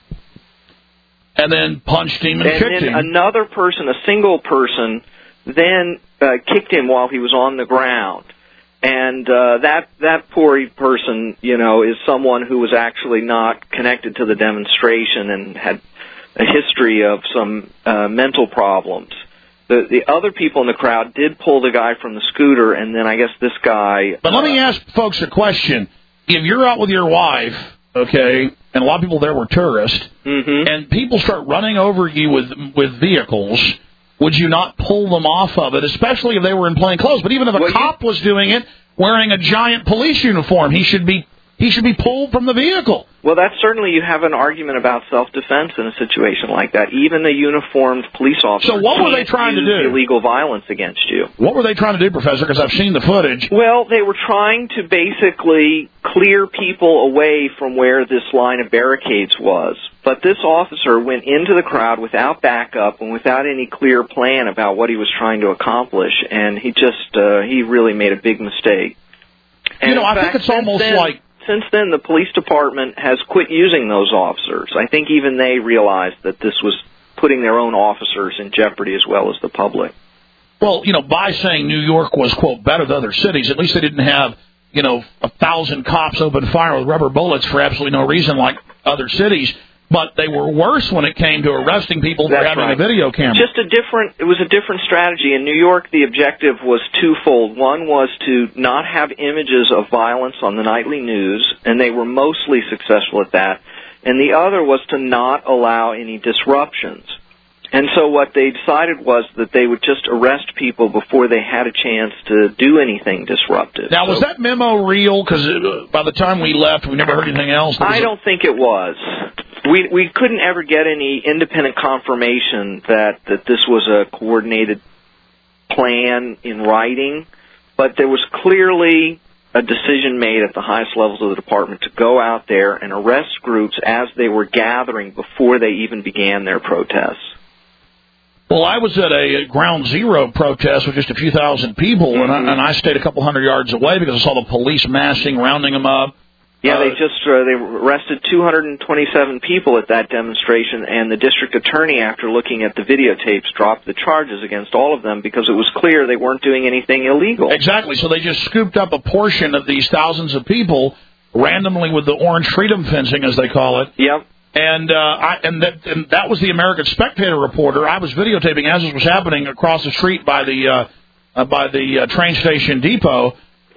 And then punched him and kicked him. Another person, a single person, then kicked him while he was on the ground. And that poor person, is someone who was actually not connected to the demonstration and had a history of some mental problems. The other people in the crowd did pull the guy from the scooter, and then I guess this guy... But let me ask folks a question. If you're out with your wife, okay, and a lot of people there were tourists, and people start running over you with vehicles, would you not pull them off of it, especially if they were in plain clothes? But even if a cop was doing it wearing a giant police uniform, he should be pulled from the vehicle. Well, that's certainly, you have an argument about self-defense in a situation like that. Even a uniformed police officer. So what were they trying to do? Illegal violence against you. What were they trying to do, Professor? Because I've seen the footage. Well, they were trying to basically clear people away from where this line of barricades was. But this officer went into the crowd without backup and without any clear plan about what he was trying to accomplish, and he really made a big mistake. And I think it's almost like... Since then, the police department has quit using those officers. I think even they realized that this was putting their own officers in jeopardy as well as the public. Well, by saying New York was, quote, better than other cities, at least they didn't have, 1,000 cops open fire with rubber bullets for absolutely no reason like other cities. But they were worse when it came to arresting people for having a video camera. It was a different strategy. In New York, the objective was twofold. One was to not have images of violence on the nightly news, and they were mostly successful at that. And the other was to not allow any disruptions. And so what they decided was that they would just arrest people before they had a chance to do anything disruptive. Now, was that memo real? Because by the time we left, we never heard anything else. I don't think it was. We couldn't ever get any independent confirmation that this was a coordinated plan in writing, but there was clearly a decision made at the highest levels of the department to go out there and arrest groups as they were gathering before they even began their protests. Well, I was at a Ground Zero protest with just a few thousand people, and I stayed a couple hundred yards away because I saw the police massing, rounding them up. Yeah, they arrested 227 people at that demonstration, and the district attorney, after looking at the videotapes, dropped the charges against all of them because it was clear they weren't doing anything illegal. Exactly. So they just scooped up a portion of these thousands of people randomly with the orange freedom fencing, as they call it. Yep. And that was the American Spectator reporter. I was videotaping as this was happening across the street by the train station depot.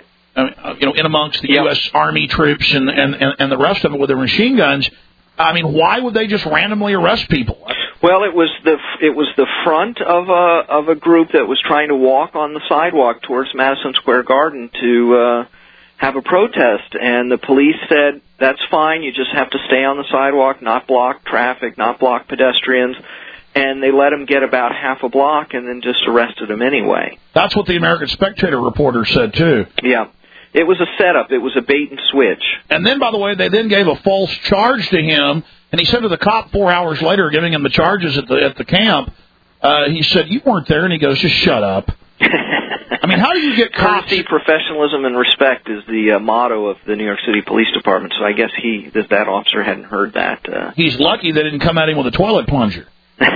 In amongst the U.S. Army troops and the rest of it with their machine guns. I mean, why would they just randomly arrest people? Well, it was the front of a group that was trying to walk on the sidewalk towards Madison Square Garden to have a protest, and the police said, that's fine, you just have to stay on the sidewalk, not block traffic, not block pedestrians. And they let him get about half a block and then just arrested him anyway. That's what the American Spectator reporter said, too. Yeah. It was a setup. It was a bait and switch. And then, by the way, they then gave a false charge to him. And he said to the cop 4 hours later, giving him the charges at the camp, he said, you weren't there. And he goes, just shut up. I mean, how do you get cops? Courtesy, professionalism, and respect is the motto of the New York City Police Department. So I guess that officer hadn't heard that. He's lucky they didn't come at him with a toilet plunger.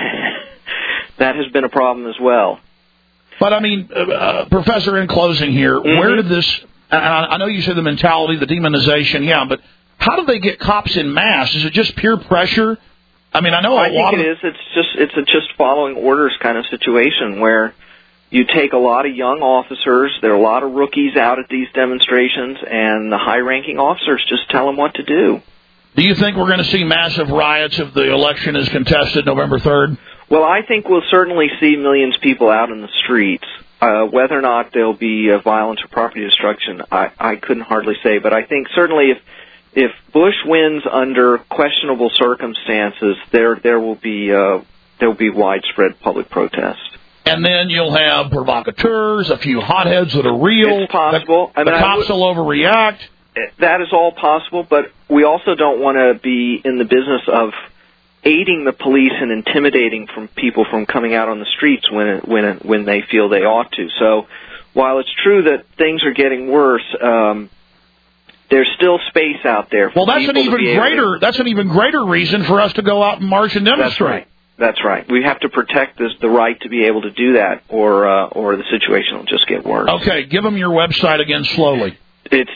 That has been a problem as well. But, I mean, Professor, in closing here, where did this... I know you said the mentality, the demonization, yeah, but how do they get cops in mass? Is it just peer pressure? I mean, I know I think it is. It's just following orders kind of situation where you take a lot of young officers, there are a lot of rookies out at these demonstrations, and the high-ranking officers just tell them what to do. Do you think we're going to see massive riots if the election is contested November 3rd? Well, I think we'll certainly see millions of people out in the streets. Whether or not there'll be violence or property destruction, I couldn't hardly say. But I think certainly if Bush wins under questionable circumstances, there will be widespread public protest. And then you'll have provocateurs, a few hotheads that are real. It's possible. The cops will overreact. That is all possible, but we also don't want to be in the business of aiding the police and intimidating from people from coming out on the streets when they feel they ought to. So while it's true that things are getting worse, there's still space out there for that's people an even greater reason for us to go out and march and demonstrate. That's right. We have to protect the right to be able to do that, or the situation will just get worse. Okay, give them your website again slowly. It's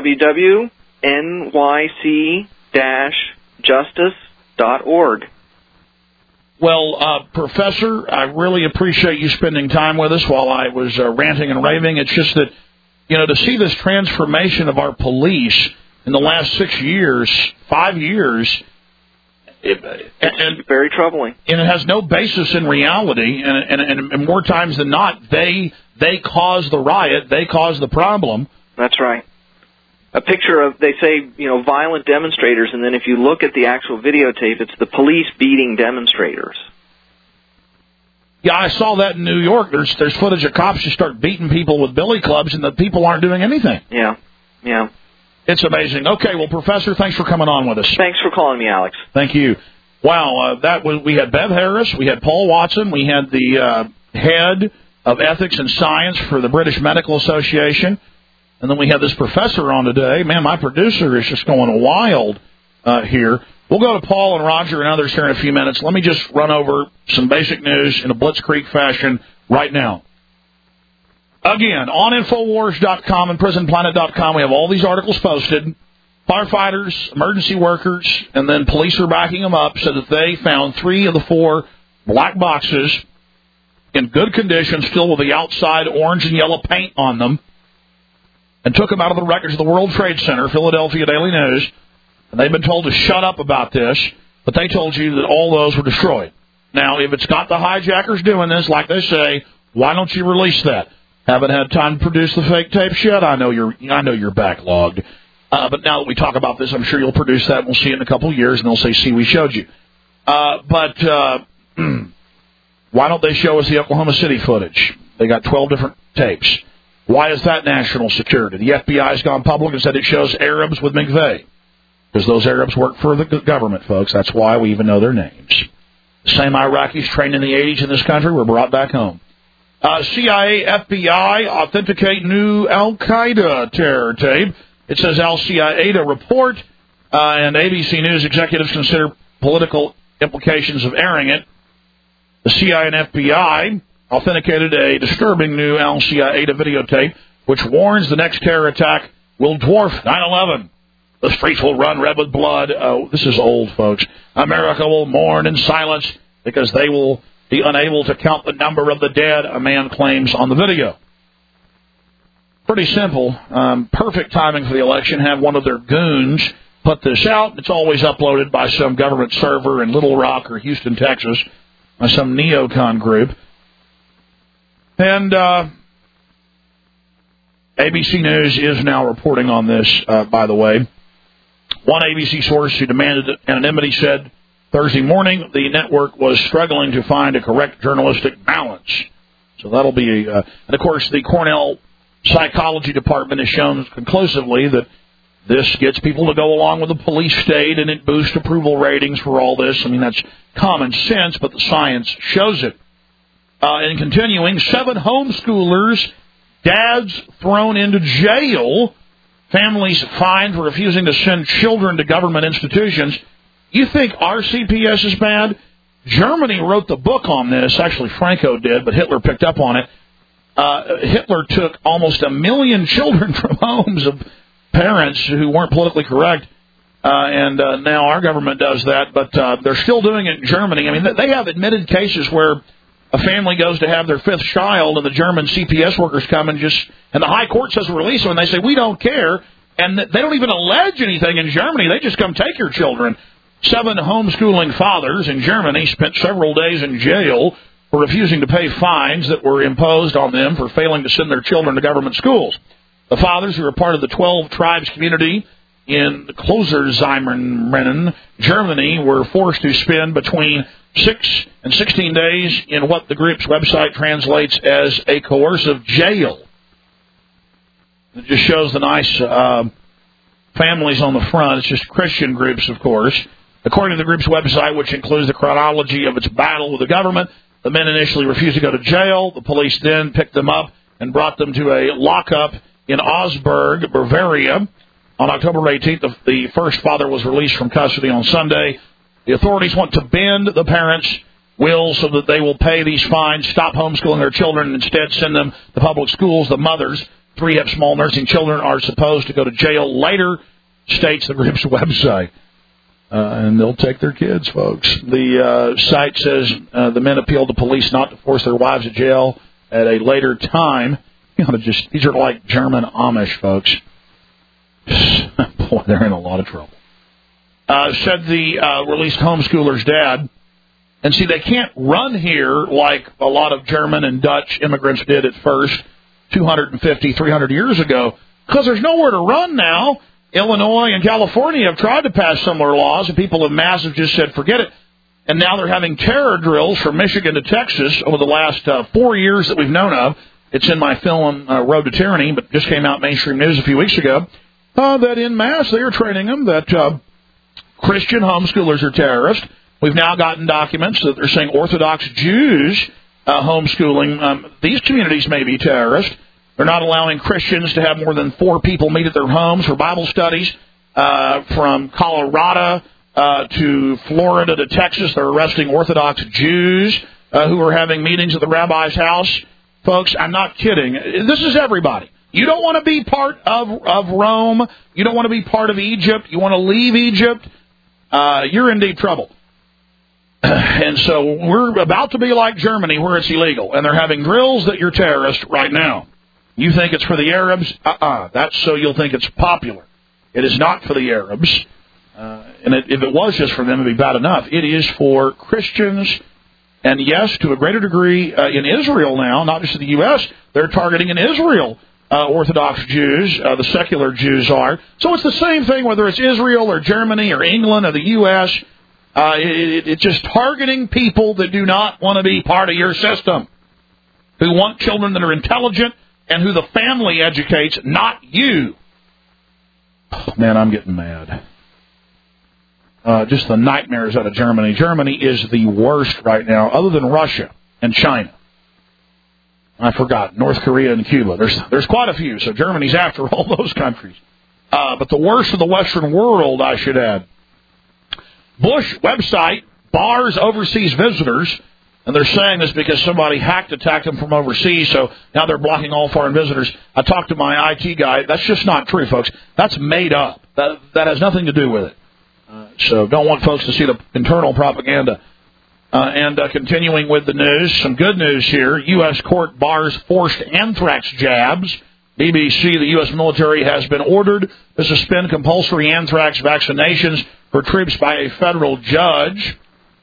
www.nyc-justice.org. Well, Professor, I really appreciate you spending time with us while I was ranting and raving. It's just that, to see this transformation of our police in the last 5 years, it's very troubling. And it has no basis in reality, and more times than not, they cause the riot, they cause the problem. That's right. A picture of, they say, violent demonstrators, and then if you look at the actual videotape, it's the police beating demonstrators. Yeah, I saw that in New York. There's footage of cops who start beating people with billy clubs, and the people aren't doing anything. Yeah. It's amazing. Okay, well, Professor, thanks for coming on with us. Thanks for calling me, Alex. Thank you. Wow, we had Bev Harris, we had Paul Watson, we had the head of ethics and science for the British Medical Association, and then we had this professor on today. Man, my producer is just going wild here. We'll go to Paul and Roger and others here in a few minutes. Let me just run over some basic news in a blitzkrieg fashion right now. Again, on Infowars.com and PrisonPlanet.com, we have all these articles posted. Firefighters, emergency workers, and then police are backing them up so that they found 3 of the 4 black boxes in good condition, still with the outside orange and yellow paint on them, and took them out of the records of the World Trade Center, Philadelphia Daily News. And they've been told to shut up about this, but they told you that all those were destroyed. Now, if it's got the hijackers doing this, like they say, why don't you release that? Haven't had time to produce the fake tapes yet. I know you're backlogged. But now that we talk about this, I'm sure you'll produce that. We'll see it in a couple of years, and they'll say, "See, we showed you." But why don't they show us the Oklahoma City footage? They got 12 different tapes. Why is that national security? The FBI's gone public and said it shows Arabs with McVeigh. Because those Arabs work for the government, folks. That's why we even know their names. The same Iraqis trained in the 80s in this country were brought back home. CIA, FBI authenticate new Al-Qaeda terror tape. It says Al-Qaeda report, and ABC News executives consider political implications of airing it. The CIA and FBI authenticated a disturbing new Al-Qaeda videotape, which warns the next terror attack will dwarf 9/11. The streets will run red with blood. Oh, this is old, folks. America will mourn in silence because they will be unable to count the number of the dead, a man claims on the video. Pretty simple. Perfect timing for the election. Have one of their goons put this out. It's always uploaded by some government server in Little Rock or Houston, Texas, by some neocon group. And ABC News is now reporting on this, by the way. One ABC source who demanded anonymity said Thursday morning the network was struggling to find a correct journalistic balance. So that'll be and of course, the Cornell Psychology Department has shown conclusively that this gets people to go along with the police state, and it boosts approval ratings for all this. I mean, that's common sense, but the science shows it. And continuing, 7 homeschoolers, dads thrown into jail, families fined for refusing to send children to government institutions. You think our CPS is bad? Germany wrote the book on this. Actually, Franco did, but Hitler picked up on it. Hitler took almost 1 million children from homes of parents who weren't politically correct, and now our government does that, but they're still doing it in Germany. I mean, they have admitted cases where a family goes to have their 5th child, and the German CPS workers come and the high court says release them, and they say, we don't care, and they don't even allege anything in Germany. They just come take your children. 7 homeschooling fathers in Germany spent several days in jail for refusing to pay fines that were imposed on them for failing to send their children to government schools. The fathers, who are part of the 12 tribes community in Klosterzimmern, Germany, were forced to spend between 6 and 16 days in what the group's website translates as a coercive jail. It just shows the nice families on the front. It's just Christian groups, of course. According to the group's website, which includes the chronology of its battle with the government, the men initially refused to go to jail. The police then picked them up and brought them to a lockup in Augsburg, Bavaria. On October 18th, the first father was released from custody on Sunday. The authorities want to bend the parents' will so that they will pay these fines, stop homeschooling their children, and instead send them to public schools. The mothers, 3 have small nursing children, are supposed to go to jail later, states the group's website. And they'll take their kids, folks. The site says the men appealed to police not to force their wives to jail at a later time. These are like German Amish, folks. Boy, they're in a lot of trouble. Said the released homeschooler's dad. And see, they can't run here like a lot of German and Dutch immigrants did at first 250, 300 years ago, because there's nowhere to run now. Illinois and California have tried to pass similar laws, and people in mass have just said, forget it. And now they're having terror drills from Michigan to Texas over the last 4 years that we've known of. It's in my film, Road to Tyranny, but just came out in mainstream news a few weeks ago, that in mass they are training them that Christian homeschoolers are terrorists. We've now gotten documents that they're saying Orthodox Jews homeschooling, these communities may be terrorists. They're not allowing Christians to have more than 4 people meet at their homes for Bible studies. From Colorado to Florida to Texas, they're arresting Orthodox Jews who are having meetings at the rabbi's house. Folks, I'm not kidding. This is everybody. You don't want to be part of Rome. You don't want to be part of Egypt. You want to leave Egypt. You're in deep trouble. And so we're about to be like Germany where it's illegal. And they're having drills that you're terrorists right now. You think it's for the Arabs? That's so you'll think it's popular. It is not for the Arabs. And if it was just for them, it would be bad enough. It is for Christians. And yes, to a greater degree in Israel now, not just in the U.S., they're targeting in Israel Orthodox Jews. The secular Jews are. So it's the same thing whether it's Israel or Germany or England or the U.S. It's just targeting people that do not want to be part of your system, who want children that are intelligent and who the family educates, not you. Oh, man, I'm getting mad. Just the nightmares out of Germany. Germany is the worst right now, other than Russia and China. I forgot, North Korea and Cuba. There's quite a few, so Germany's after all those countries. But the worst of the Western world, I should add. Bush website bars overseas visitors, and they're saying this because somebody attacked them from overseas, so now they're blocking all foreign visitors. I talked to my IT guy. That's just not true, folks. That's made up. That has nothing to do with it. So don't want folks to see the internal propaganda. And continuing with the news, some good news here. U.S. court bars forced anthrax jabs. BBC, the U.S. military, has been ordered to suspend compulsory anthrax vaccinations for troops by a federal judge.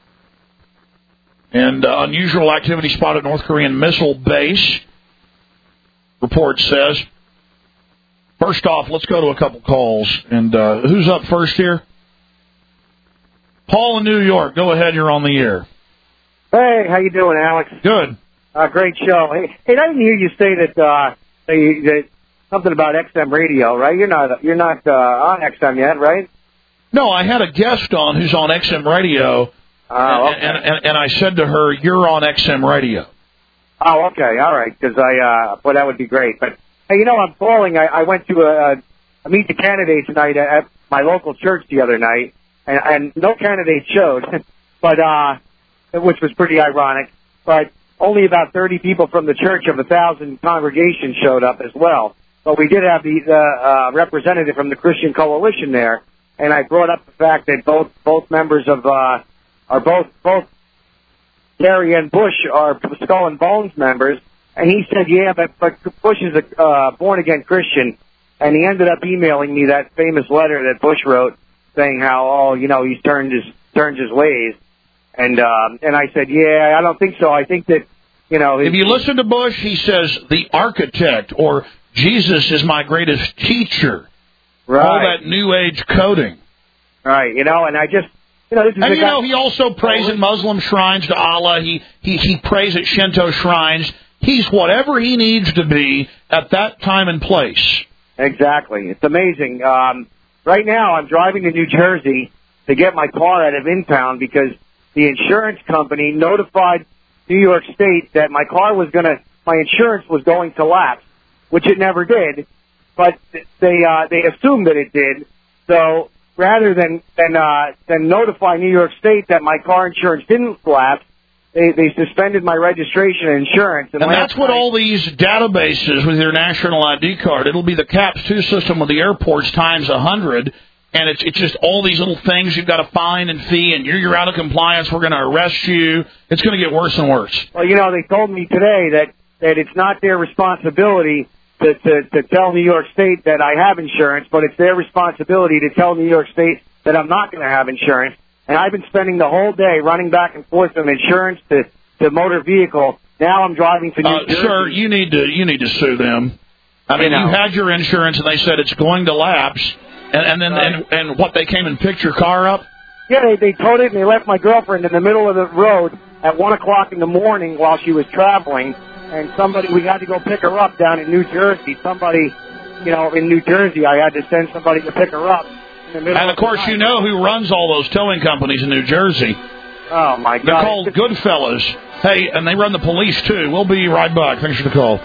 And unusual activity spotted at North Korean missile base, report says. First off, let's go to a couple calls. And who's up first here? Paul in New York. Go ahead, you're on the air. Hey, how you doing, Alex? Good. Great show. Hey, I didn't hear you say that something about XM radio, right? You're not on XM yet, right? No, I had a guest on who's on XM radio, okay. and I said to her, "You're on XM radio." Oh, okay, all right, because well, that would be great. But hey, I'm calling. I went to a meet the candidates night at my local church the other night, and no candidate showed, but which was pretty ironic. But only about 30 people from the church of 1,000 congregations showed up as well. But we did have the representative from the Christian Coalition there, and I brought up the fact that both members of both Gary and Bush are Skull and Bones members, and he said, yeah, but Bush is a born-again Christian, and he ended up emailing me that famous letter that Bush wrote saying how, he's turned his ways. And I said, yeah, I don't think so. I think that, if you listen to Bush, he says the architect or Jesus is my greatest teacher. Right. All that New Age coding. Right, and I just, this is and he also prays at Muslim shrines to Allah. He prays at Shinto shrines. He's whatever he needs to be at that time and place. Exactly. It's amazing. Right now, I'm driving to New Jersey, to get my car out of impound because the insurance company notified New York State that my insurance was going to lapse, which it never did, but they assumed that it did. So rather than notify New York State that my car insurance didn't lapse, they suspended my registration and insurance. And that's what all these databases with your national ID card, it'll be the CAPS-2 system with the airports times 100, and it's just all these little things you've got to fine and fee, and you're out of compliance, we're going to arrest you. It's going to get worse and worse. Well, they told me today that it's not their responsibility to tell New York State that I have insurance, but it's their responsibility to tell New York State that I'm not going to have insurance. And I've been spending the whole day running back and forth from insurance to motor vehicle. Now I'm driving to New Jersey. Sir, you need to sue them. I mean, you had your insurance, and they said it's going to lapse, and then and what, they came and picked your car up? Yeah, they towed it, and they left my girlfriend in the middle of the road at 1 o'clock in the morning while she was traveling. And we had to go pick her up down in New Jersey. Somebody, in New Jersey, I had to send somebody to pick her up. And of course, you know who runs all those towing companies in New Jersey. Oh, my God. They're called Goodfellas. Hey, and they run the police, too. We'll be right back. Thanks for the call.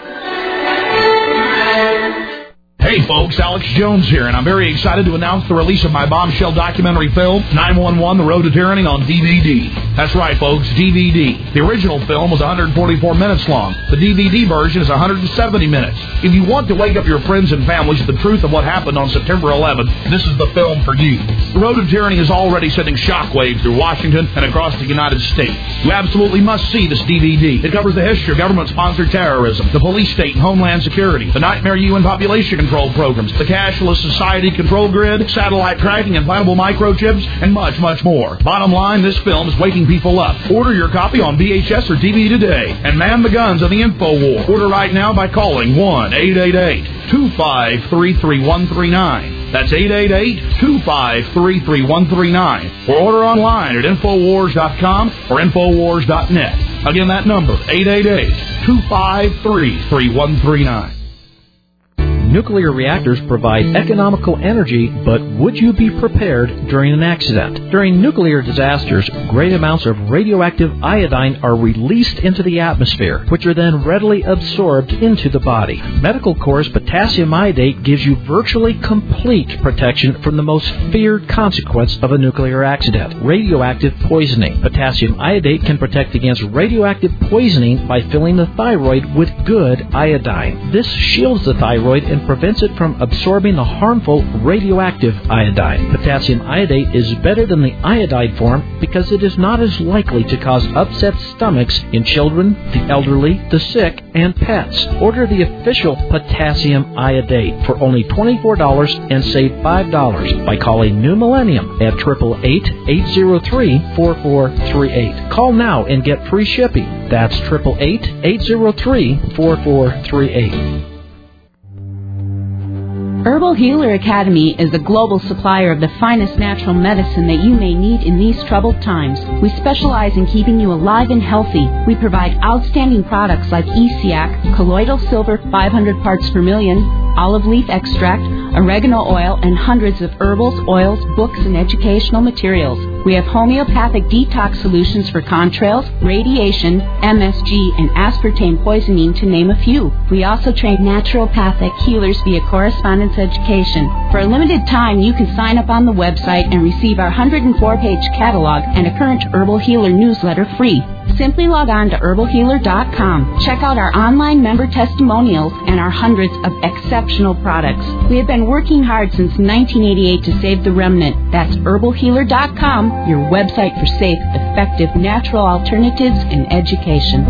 Hey folks, Alex Jones here, and I'm very excited to announce the release of my bombshell documentary film, 911: The Road to Tyranny, on DVD. That's right folks, DVD. The original film was 144 minutes long. The DVD version is 170 minutes. If you want to wake up your friends and families to the truth of what happened on September 11th, this is the film for you. The Road to Tyranny is already sending shockwaves through Washington and across the United States. You absolutely must see this DVD. It covers the history of government-sponsored terrorism, the police state and homeland security, the nightmare UN population control programs, the cashless society control grid, satellite tracking, implantable microchips, and much, much more. Bottom line, this film is waking people up. Order your copy on VHS or DVD today, and man the guns of the info war. Order right now by calling 1-888-253-3139. That's 888-253-3139. Or order online at Infowars.com or Infowars.net. Again, that number, 888-253-3139. Nuclear reactors provide economical energy, but would you be prepared during an accident? During nuclear disasters, great amounts of radioactive iodine are released into the atmosphere, which are then readily absorbed into the body. Medical Corps' potassium iodate gives you virtually complete protection from the most feared consequence of a nuclear accident, radioactive poisoning. Potassium iodate can protect against radioactive poisoning by filling the thyroid with good iodine. This shields the thyroid and prevents it from absorbing the harmful radioactive iodine. Potassium iodate is better than the iodide form because it is not as likely to cause upset stomachs in children, the elderly, the sick, and pets. Order the official potassium iodate for only $24 and save $5 by calling New Millennium at 888-803-4438. Call now and get free shipping. That's 888-803-4438. Herbal Healer Academy is a global supplier of the finest natural medicine that you may need in these troubled times. We specialize in keeping you alive and healthy. We provide outstanding products like ESEAC, colloidal silver 500 parts per million, olive leaf extract, oregano oil, and hundreds of herbals, oils, books, and educational materials. We have homeopathic detox solutions for contrails, radiation, MSG, and aspartame poisoning, to name a few. We also train naturopathic healers via correspondence education. For a limited time, you can sign up on the website and receive our 104-page catalog and a current Herbal Healer newsletter free. Simply log on to herbalhealer.com. Check out our online member testimonials and our hundreds of exceptional products. We have been working hard since 1988 to save the remnant. That's herbalhealer.com, your website for safe, effective, natural alternatives in education.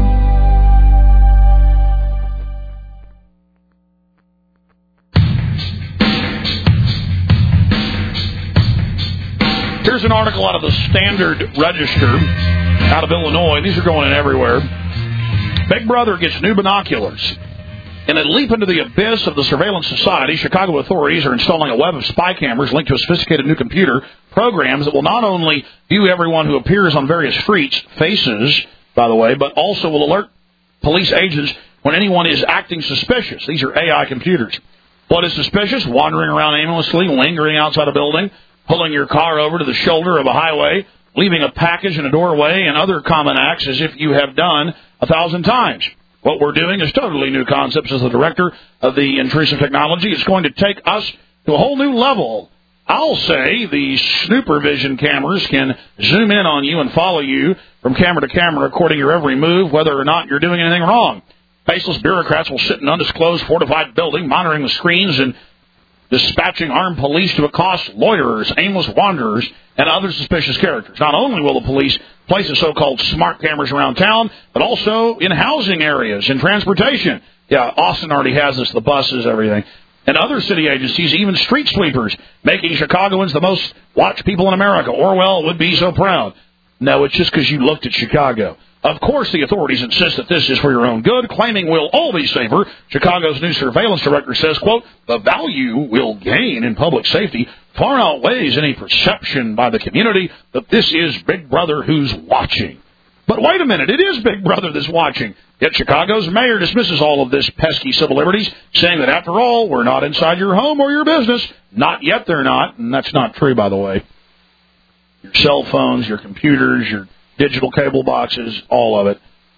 Here's an article out of the Standard Register out of Illinois. These are going in everywhere. Big Brother gets new binoculars. In a leap into the abyss of the surveillance society, Chicago authorities are installing a web of spy cameras linked to a sophisticated new computer programs that will not only view everyone who appears on various streets, faces, by the way, but also will alert police agents when anyone is acting suspicious. These are AI computers. What is suspicious? Wandering around aimlessly, lingering outside a building, pulling your car over to the shoulder of a highway, leaving a package in a doorway, and other common acts as if you have done 1,000 times. What we're doing is totally new concepts. As the director of the intrusive technology, it's going to take us to a whole new level. I'll say the snooper vision cameras can zoom in on you and follow you from camera to camera, recording your every move, whether or not you're doing anything wrong. Faceless bureaucrats will sit in an undisclosed fortified building, monitoring the screens and dispatching armed police to accost loiterers, aimless wanderers, and other suspicious characters. Not only will the police place the so-called smart cameras around town, but also in housing areas, in transportation. Yeah, Austin already has this, the buses, everything. And other city agencies, even street sweepers, making Chicagoans the most watched people in America. Orwell would be so proud. No, it's just because you looked at Chicago. Of course, the authorities insist that this is for your own good, claiming we'll all be safer. Chicago's new surveillance director says, quote, the value we'll gain in public safety far outweighs any perception by the community that this is Big Brother who's watching. But wait a minute, it is Big Brother that's watching. Yet Chicago's mayor dismisses all of this pesky civil liberties, saying that after all, we're not inside your home or your business. Not yet they're not, and that's not true, by the way. Your cell phones, your computers, your digital cable boxes, all of it.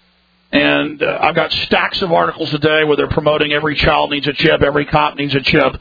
And I've got stacks of articles today where they're promoting every child needs a chip, every cop needs a chip.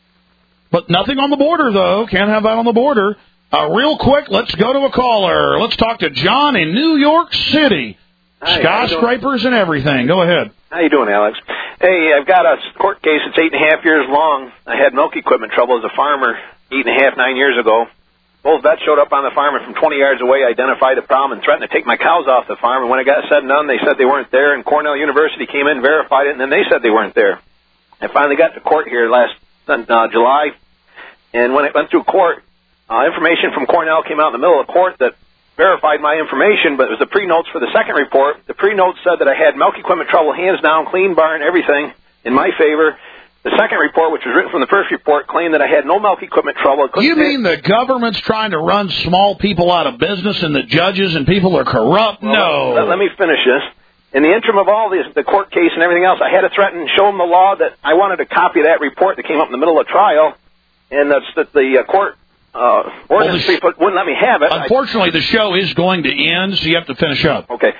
But nothing on the border, though. Can't have that on the border. Real quick, let's go to a caller. Let's talk to John in New York City. Hi, skyscrapers and everything. Go ahead. How you doing, Alex? Hey, I've got a court case that's 8.5 years long. I had milk equipment trouble as a farmer 8.5, 9 years ago. Both vets showed up on the farm and from 20 yards away identified the problem and threatened to take my cows off the farm. And when it got said and done, they said they weren't there. And Cornell University came in, verified it, and then they said they weren't there. I finally got to court here last July. And when it went through court, information from Cornell came out in the middle of court that verified my information, but it was the pre-notes for the second report. The pre-notes said that I had milk equipment trouble, hands down, clean barn, everything in my favor. The second report, which was written from the first report, claimed that I had no milk equipment trouble. You mean the government's trying to run small people out of business and the judges and people are corrupt? Well, no. Let me finish this. In the interim of all this, the court case and everything else, I had to threaten and show them the law that I wanted a copy of that report that came up in the middle of trial, and that's that the court ordinance wouldn't let me have it. Unfortunately, the show is going to end, so you have to finish up. Okay.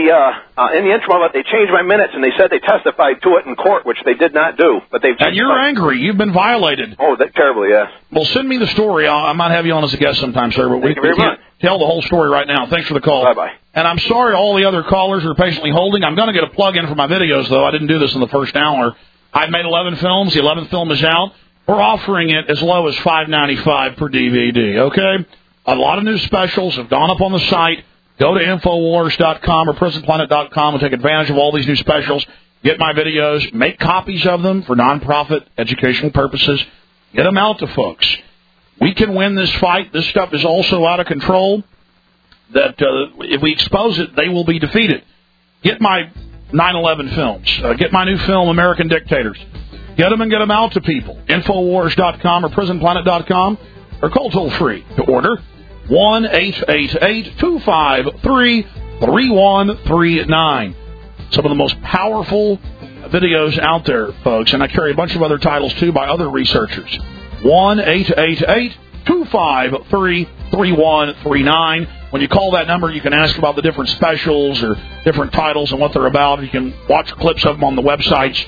In the interim of it, they changed my minutes, and they said they testified to it in court, which they did not do. But they've and you're angry. You've been violated. Oh, that terribly, yes. Well, send me the story. I might have you on as a guest sometime, sir. But we can't tell the whole story right now. Thanks for the call. Bye-bye. And I'm sorry all the other callers are patiently holding. I'm going to get a plug-in for my videos, though. I didn't do this in the first hour. I've made 11 films. The 11th film is out. We're offering it as low as $5.95 per DVD, okay? A lot of new specials have gone up on the site. Go to Infowars.com or PrisonPlanet.com and take advantage of all these new specials. Get my videos. Make copies of them for nonprofit educational purposes. Get them out to folks. We can win this fight. This stuff is also out of control. That if we expose it, they will be defeated. Get my 9/11 films. Get my new film, American Dictators. Get them and get them out to people. Infowars.com or PrisonPlanet.com or call toll-free to order 1-888-253-3139. Some of the most powerful videos out there, folks, and I carry a bunch of other titles, too, by other researchers. 1-888-253-3139. When you call that number, you can ask about the different specials or different titles and what they're about. You can watch clips of them on the websites.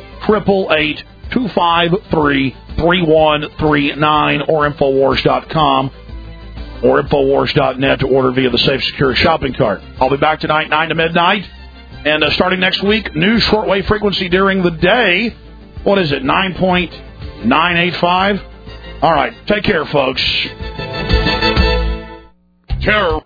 888-253-3139 or Infowars.com or Infowars.net to order via the Safe Secure shopping cart. I'll be back tonight, 9 to midnight. And starting next week, new shortwave frequency during the day. What is it, 9.985? All right, take care, folks. Terror.